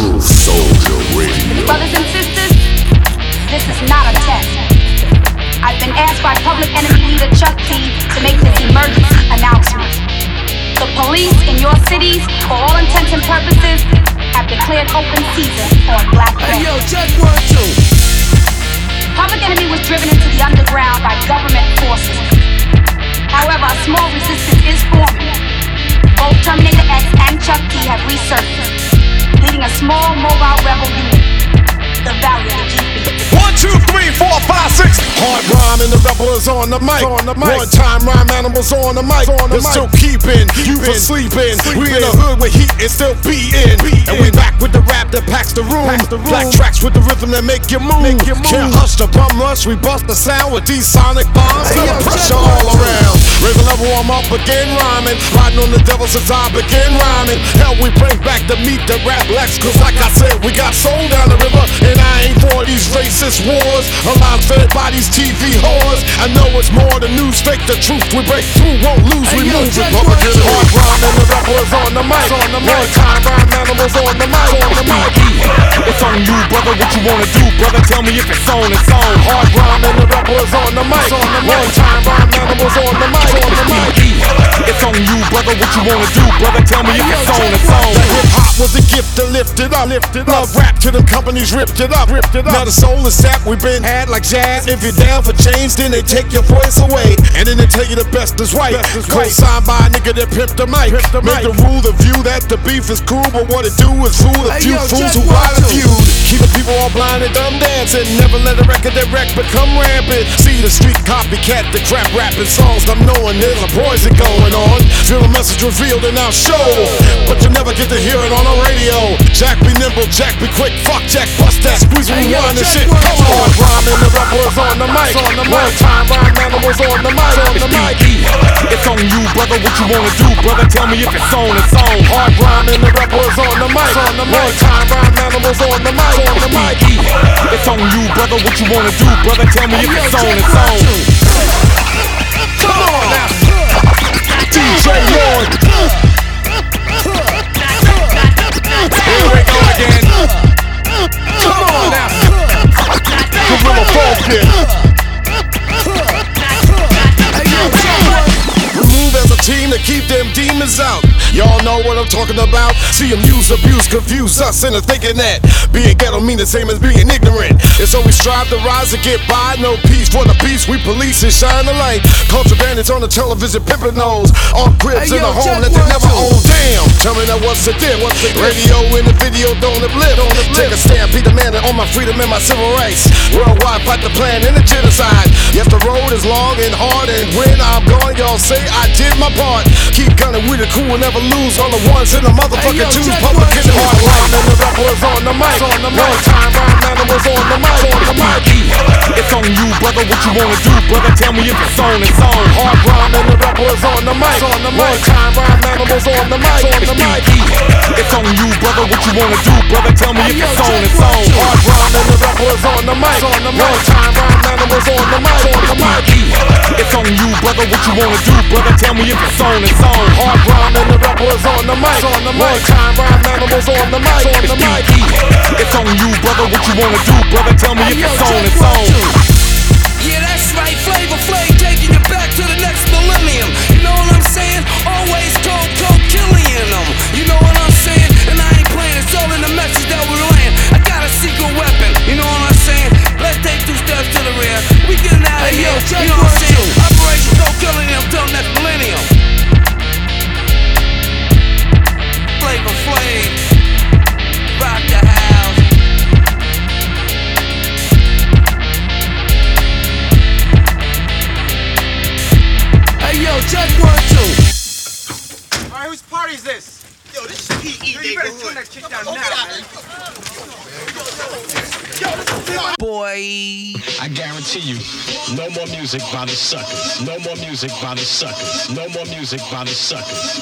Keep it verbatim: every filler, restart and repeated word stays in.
Truth Soldier Radio. Brothers and sisters, this is not a test. I've been asked by Public Enemy leader Chuck T to make this emergency announcement. The police in your cities, for all intents and purposes, have declared open season on Black Death. Hey yo, check one, two. Public Enemy was driven into the underground by government forces. However, a small resistance is forming. Both Terminator X and Chuck T have resurfaced, leading a small mobile rebel unit, the Valiant G P. One, two, three, four, five, six. Hard rhyme and the rebel is on the mic. On the mic. One time rhyme animals on the mic. On the mic. Still keeping you from sleeping. sleeping. We in the hood with heat and still beating. beating. And we back with the rap that packs the room. Packs the room. Black tracks with the rhythm that make you move. Make you move. Can't hush the bum rush. We bust the sound with these sonic bombs. Hey, yo, pressure all around. Raise the level, I'm up again rhyming. Riding on the devil since I began rhyming. Hell, we bring back the meat, the rap blacks. Cause like I said, we got soul down the river. And I ain't for these racist wars. Alarm fed by these T V whores. I know it's more the news, fake the truth. We break through, won't lose, we move it. Republican hard rhyme and the rebel is on the mic. On the mic. Time rhyme animals on the mic. On the mic. It's on you, brother, what you wanna do, brother? Tell me if it's on, it's on. Hard rhyme and the rebel is on the mic. On the mic. Time rhyme animals on the mic. On the mic. It's on you, brother, what you wanna do, brother? Tell me if it's on, it's on. The hip hop was a gift to lift it up. Lift it up. Love rap to them companies ripped it up. Ripped it up. Now the soul is sapped, we been had like jazz. If you're down for change, then they take your voice away. And then they tell you the best is right. Co-signed by a nigga that pimped the mic. Pimp the Make mic. The rule the view that the beef is cool, but what it do is fool a Hey, few yo, fools check who one, ride a two. feud. Keep the people all blind and dumb dancing. Never let a record that wreck become rampant. See the street copycat, the crap rapping songs. I'm knowing there's a poison going on. Feel the message revealed in our show, but you never get to hear it on the radio. Jack be nimble, Jack be quick. Fuck Jack, bust that, squeeze Hey, yo, rewind and check shit. one, Come two. on, rhyme and the rebel is on the mic. On the mic. Time rhyme animals on the mic. On the mic. It's on you, brother, what you wanna do, brother? Tell me if it's on, it's on. Hard rhyme and the rebel is on the mic. On the mic. Time rhyme animals on the mic. On the mic. It's on you, brother, what you wanna do, brother? Tell me if it's on, it's on. Come on now, D J Lord. Here we go again. Come on now, Gorilla Focus. We move as a team to keep them demons out. Y'all know what I'm talking about. See them use, abuse, confuse us into thinking that being ghetto mean the same as being ignorant. And so we strive to rise and get by. No peace for the peace we police and shine the light. Culture bandits on the television, pimping nose. All cribs Hey, in yo, the home check that they one, never two. own. Damn, tell me that what's the dip? What's the radio in the video don't uplift. Take a stand, be the man on my freedom and my civil rights. Worldwide fight the plan and the genocide. Yes, the road is long and hard, and when I'm gone, y'all say I did my part. Keep gunning, we the cool, will never lose on the ones and the motherfucking Hey, yo, twos. check Public one, in the two. hard rhyme and the rebel is on the mic. On the mic. One time rhyme animals on the mic. On the mic. It's on you, brother, what you wanna do, brother? Tell me if it's on, it's on. Hard rhyme and the rebel is on the mic. On the mic. One time rhyme animals on the mic. On the mic. It's on you, brother, what you wanna do, brother? Tell me if it's on, it's on. Hard rhyme and the rebel is on the mic. On the mic. One time rhyme animals on the mic. On the mic. It's on you, brother, what you wanna do, brother? Tell me if it's on, it's on. Hard rhyme and the rebel is on the mic. On the mic. One time rhyme animals on the mic. On the mic. It's on you, brother, what you wanna do, brother? Tell me if it's on, it's on. Yeah, that's right, Flavor Flav taking you back to the next millennium. You know what I'm saying? Always cold, cold killing them. You know what I'm saying? And I ain't playing, it's all in the message that we're laying. I got a secret weapon, you know what I'm saying? Let's take two steps to the rear. We getting out of Hey, here, yo, check you know what I'm one, saying? two. Operation Cold Killing them till next millennium. Flavor Flav, rock the house. Hey yo, check one, two. Alright, whose party is this? Yo, this is P E neighborhood. You better turn that shit down now, man. Boy. I guarantee you, no more music by the suckers. No more music by the suckers. No more music by the suckers.